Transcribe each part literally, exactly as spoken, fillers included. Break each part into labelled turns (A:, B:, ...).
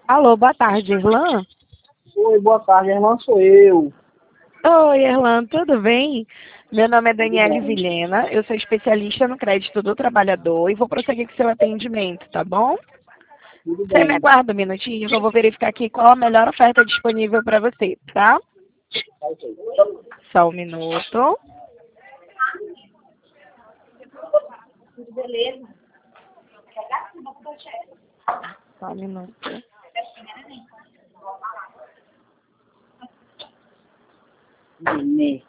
A: Alô, boa tarde, Irlan.
B: Oi, boa tarde, irmã, sou eu.
A: Oi, Irlan, tudo bem? Meu nome é
B: Tudo
A: Daniele
B: bem?
A: Vilhena, eu sou especialista no crédito do trabalhador e vou prosseguir com seu atendimento, tá bom?
B: Tudo
A: Você me
B: bem.
A: aguarda um minutinho que eu vou verificar aqui qual a melhor oferta disponível para você, tá?
B: Tá ok.
A: Só um minuto. Só um minuto.
B: Nenê.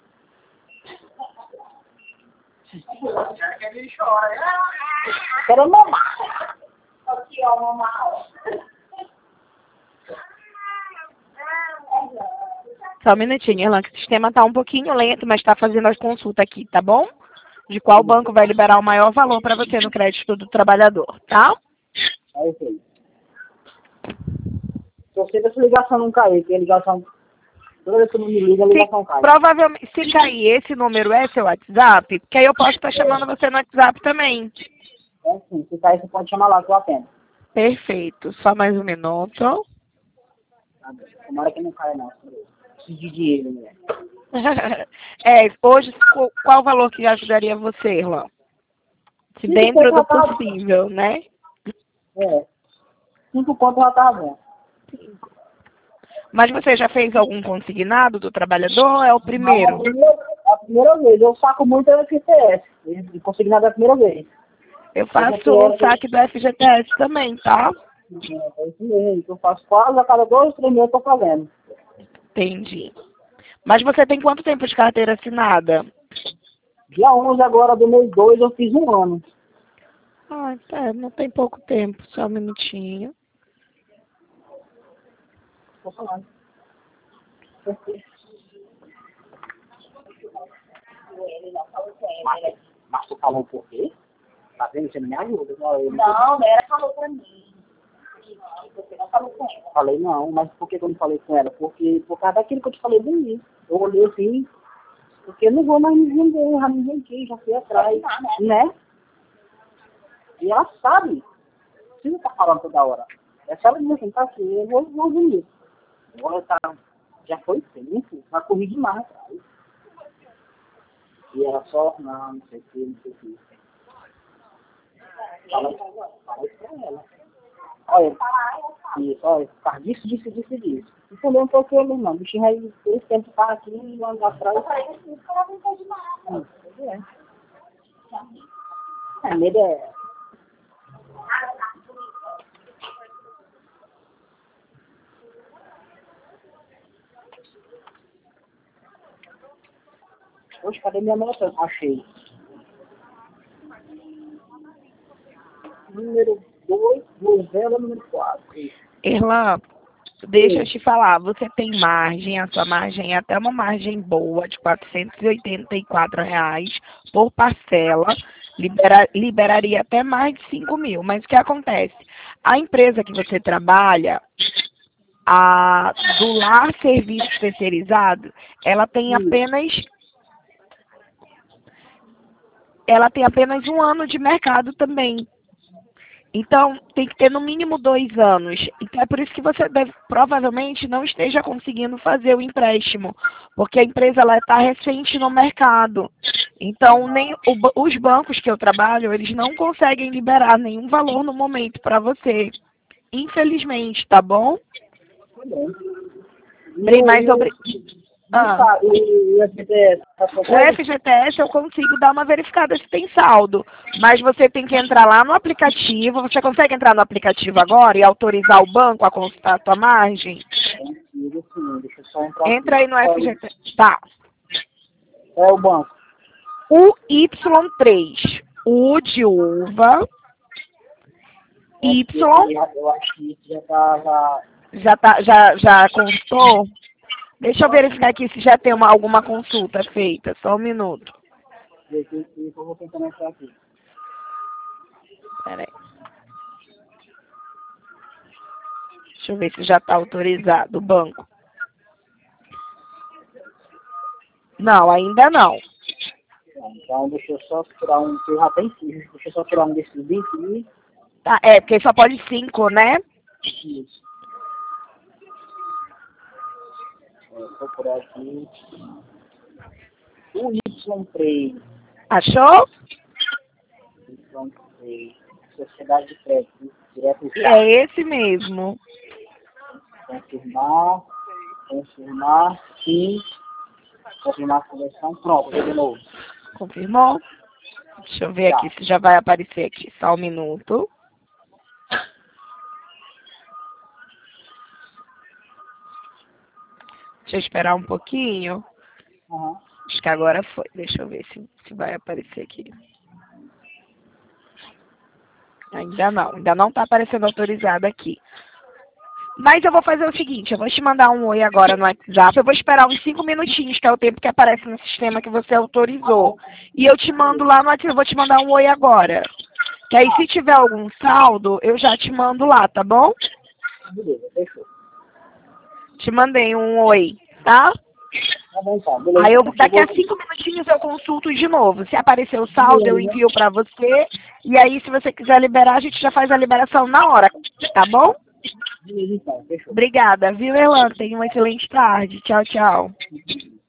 B: Quero mamar. Aqui, ó, mamar.
A: Só um minutinho, Irlan, que o sistema tá um pouquinho lento, mas está fazendo as consultas aqui, tá bom? De qual banco vai liberar o maior valor para você no crédito do trabalhador, tá?
B: Tá ok. Só sei dessa ligação não cair, porque a ligação, toda vez que eu não me liga, a
A: Se,
B: ligação cai.
A: provavelmente, se cair esse número é seu WhatsApp, porque aí eu posso estar chamando você no WhatsApp também.
B: É sim, se cair, você pode chamar lá, que eu atendo.
A: Perfeito. Só mais um minuto.
B: Tá bem. Tomara que não caia, não. Preciso de dinheiro, mulher.
A: É, hoje, qu- qual o valor que ajudaria você, Irlan? Se
B: Cinco
A: dentro
B: conto
A: do
B: já tá.
A: possível, né?
B: É. Cinco conto já tá bom.
A: Mas você já fez algum consignado do trabalhador ou é o
B: Não, a
A: primeiro?
B: primeira, a primeira vez. Eu saco muito é F T S. E consegui nada a primeira vez.
A: Eu
B: Eu já
A: faço o
B: quero.
A: saque do F G T S também, tá?
B: É isso mesmo. Eu faço quase a cada dois, três meses eu tô fazendo.
A: Entendi. Mas você tem quanto tempo de carteira assinada?
B: Dia onze agora do mês dois eu fiz um ano.
A: Ah, é, não tem pouco tempo, só um minutinho.
B: Tô falando. Mas, mas tu falou por quê? Tá vendo? Você não me ajuda. Não, eu não
C: Não, ela falou pra mim. Você não falou com ela.
B: falei não, mas por que que eu não falei com ela? Porque por causa daquilo que eu te falei do início. Eu olhei assim, porque eu não vou mais me vender, já me vendi, já fui atrás,
C: Tá, né?
B: né? E ela sabe. Você não tá falando toda hora. É só ela dizer assim, tá aqui, eu vou, vou vender. Agora tá, já foi tempo, já corri demais atrás. E ela só, não, não sei o que, não sei o que. Fala, fala isso pra ela. Olha, isso, olha, tá disso, disso, disso, disso. Entendeu um pouco ele, não. O bichinho aí, esse tempo tá aqui, e anos atrás.
C: Eu falei assim, os caras não entendem nada.
B: Hum, pois é. É, medo é. Poxa, cadê minha nota? Achei. Número dois, novela, número quatro.
A: Irlan, deixa eu te falar, você tem margem, a sua margem é até uma margem boa de quatrocentos e oitenta e quatro reais por parcela, libera- liberaria até mais de cinco mil. Mas o que acontece? A empresa que você trabalha, a do Lar Serviços Terceirizados, ela tem
B: Hum,
A: apenas ela tem apenas um ano de mercado também. Então, tem que ter no mínimo dois anos. Então, é por isso que você deve, provavelmente não esteja conseguindo fazer o empréstimo, porque a empresa está recente no mercado. Então, nem o ba- os bancos que eu trabalho, eles não conseguem liberar nenhum valor no momento para você. Infelizmente, tá bom?
B: tá bom. E
A: Bem,
B: o,
A: mais
B: e o,
A: sobre.
B: e o,
A: Ah.
B: sa- e o F T S, tá
A: O
B: consegue?
A: F G T S eu consigo dar uma verificada se tem saldo, mas você tem que entrar lá no aplicativo. Você consegue entrar no aplicativo agora e autorizar o banco a consultar a sua margem?
B: Consigo, sim. Deixa eu só entrar aqui.
A: Entra aí no
B: Qual
A: F G T S. Tá.
B: é o banco?
A: O Y três. U de uva.
B: Eu acho
A: Y.
B: que esse já- eu acho que isso já tá, já...
A: Já, tá, já, já consultou? Deixa eu verificar aqui se já tem uma, alguma consulta feita. Só um minuto.
B: Eu, eu, eu vou tentando entrar aqui.
A: Peraí. Deixa eu ver se já está autorizado o banco. Não, ainda não.
B: Então, deixa eu só tirar um, que eu já tenho filho. Deixa eu só tirar um desses vinte e
A: Tá, é, porque só pode cinco, né?
B: isso. Estou por aqui. O Y três.
A: Achou?
B: Y três. Sociedade de crédito. Direto
A: É esse mesmo.
B: Confirmar. Confirmar. Sim. Confirmar a conversão. Pronto, de novo.
A: Confirmou? Deixa eu ver aqui se já vai aparecer aqui. Só um minuto. Deixa eu esperar um pouquinho.
B: Uhum.
A: Acho que agora foi. Deixa eu ver se, se vai aparecer aqui. Ainda não. Ainda não está aparecendo autorizado aqui. Mas eu vou fazer o seguinte. Eu vou te mandar um oi agora no WhatsApp. Eu vou esperar uns cinco minutinhos, que é o tempo que aparece no sistema que você autorizou. E eu te mando lá no WhatsApp. Eu vou te mandar um oi agora. Que aí se tiver algum saldo, eu já te mando lá, tá bom?
B: Beleza, fechou.
A: Te mandei um oi, tá?
B: Tá bom, então. Beleza.
A: Aí eu, daqui a cinco minutinhos eu consulto de novo. Se aparecer o saldo, eu envio pra você. E aí, se você quiser liberar, a gente já faz a liberação na hora, tá bom?
B: Beleza, então. Fechou.
A: Obrigada, viu, Erlan? Tenha uma excelente tarde. Tchau, tchau.